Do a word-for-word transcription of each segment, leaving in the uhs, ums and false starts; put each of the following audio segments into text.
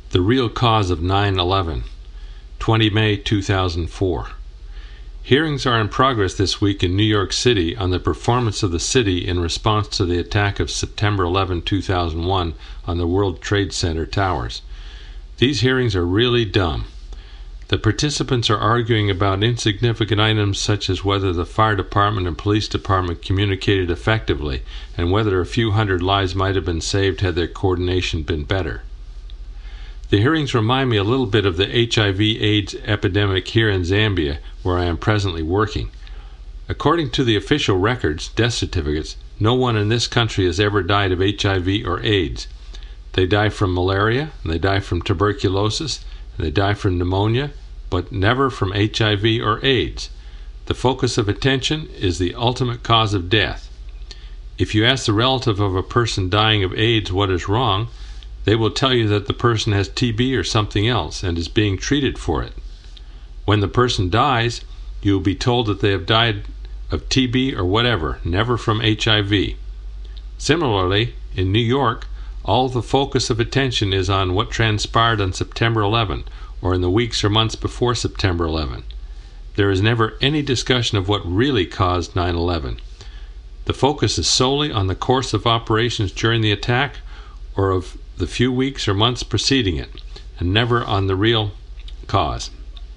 The Real Cause of nine eleven, twenty May two thousand four. Hearings are in progress this week in New York City on the performance of the city in response to the attack of September eleventh, two thousand one on the World Trade Center towers. These hearings are really dumb. The participants are arguing about insignificant items such as whether the fire department and police department communicated effectively and whether a few hundred lives might have been saved had their coordination been better. The hearings remind me a little bit of the H I V AIDS epidemic here in Zambia, where I am presently working. According to the official records, death certificates, no one in this country has ever died of H I V or AIDS. They die from malaria, and they die from tuberculosis, and they die from pneumonia, but never from H I V or AIDS. The focus of attention is the ultimate cause of death. If you ask the relative of a person dying of AIDS what is wrong, they will tell you that the person has T B or something else and is being treated for it. When the person dies, you will be told that they have died of T B or whatever, never from H I V. Similarly, in New York, all the focus of attention is on what transpired on September eleventh or in the weeks or months before September eleventh. There is never any discussion of what really caused nine eleven. The focus is solely on the course of operations during the attack or of the few weeks or months preceding it, and never on the real cause.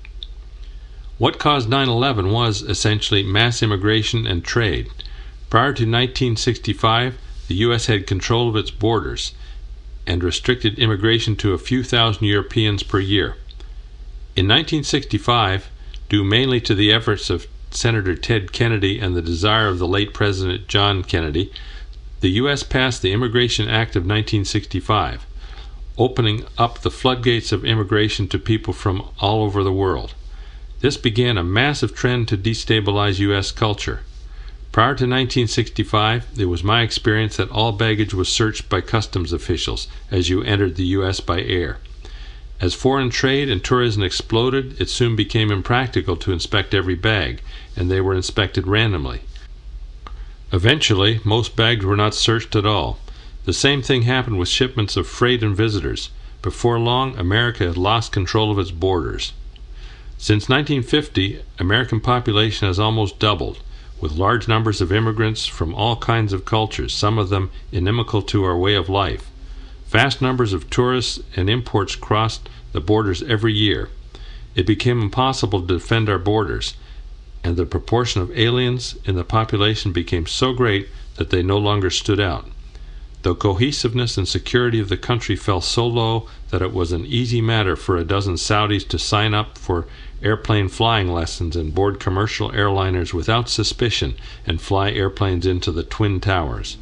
What caused nine eleven was essentially mass immigration and trade. Prior to nineteen sixty-five, the U S had control of its borders and restricted immigration to a few thousand Europeans per year. In nineteen sixty-five, due mainly to the efforts of Senator Ted Kennedy and the desire of the late President John Kennedy, the U S passed the Immigration Act of nineteen sixty-five, opening up the floodgates of immigration to people from all over the world. This began a massive trend to destabilize U S culture. Prior to nineteen sixty-five, it was my experience that all baggage was searched by customs officials as you entered the U S by air. As foreign trade and tourism exploded, it soon became impractical to inspect every bag, and they were inspected randomly. Eventually, most bags were not searched at all. The same thing happened with shipments of freight and visitors. Before long, America had lost control of its borders. Since nineteen fifty, American population has almost doubled, with large numbers of immigrants from all kinds of cultures, some of them inimical to our way of life. Vast numbers of tourists and imports crossed the borders every year. It became impossible to defend our borders, and the proportion of aliens in the population became so great that they no longer stood out. The cohesiveness and security of the country fell so low that it was an easy matter for a dozen Saudis to sign up for airplane flying lessons and board commercial airliners without suspicion and fly airplanes into the Twin Towers.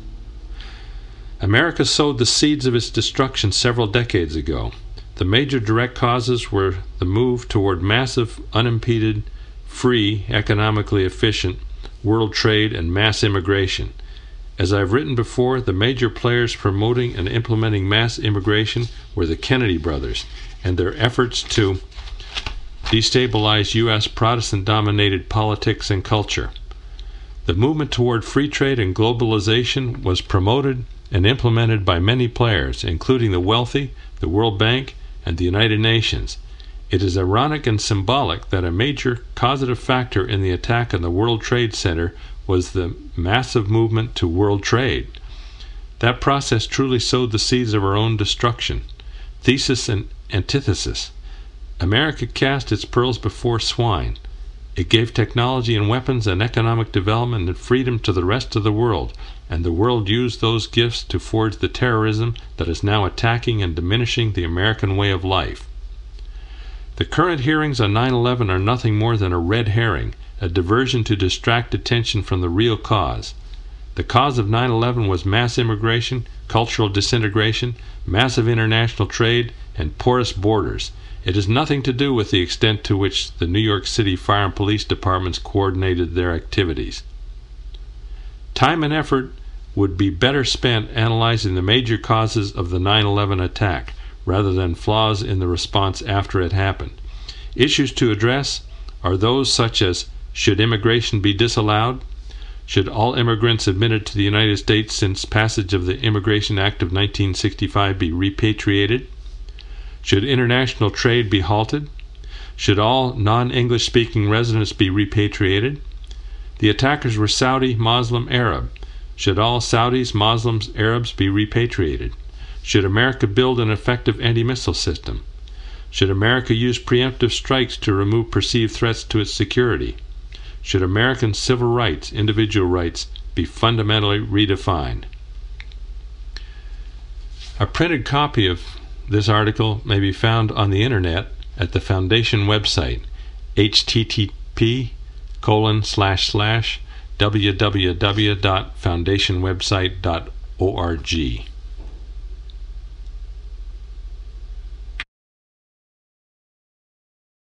America sowed the seeds of its destruction several decades ago. The major direct causes were the move toward massive, unimpeded, free, economically efficient world trade and mass immigration. As I've written before, the major players promoting and implementing mass immigration were the Kennedy brothers and their efforts to destabilize U S Protestant-dominated politics and culture. The movement toward free trade and globalization was promoted and implemented by many players, including the wealthy, the World Bank, and the United Nations. It is ironic and symbolic that a major causative factor in the attack on the World Trade Center was the massive movement to world trade. That process truly sowed the seeds of our own destruction. Thesis and antithesis. America cast its pearls before swine. It gave technology and weapons and economic development and freedom to the rest of the world, and the world used those gifts to forge the terrorism that is now attacking and diminishing the American way of life. The current hearings on nine eleven are nothing more than a red herring, a diversion to distract attention from the real cause. The cause of nine eleven was mass immigration, cultural disintegration, massive international trade, and porous borders. It has nothing to do with the extent to which the New York City Fire and Police Departments coordinated their activities. Time and effort would be better spent analyzing the major causes of the nine eleven attack, rather than flaws in the response after it happened. Issues to address are those such as: should immigration be disallowed? Should all immigrants admitted to the United States since passage of the Immigration Act of nineteen sixty-five be repatriated? Should international trade be halted? Should all non-English speaking residents be repatriated? The attackers were Saudi, Muslim, Arab. Should all Saudis, Muslims, Arabs be repatriated? Should America build an effective anti-missile system? Should America use preemptive strikes to remove perceived threats to its security? Should American civil rights, individual rights, be fundamentally redefined? A printed copy of this article may be found on the internet at the Foundation website, http colon slash slash www dot foundation website dot org.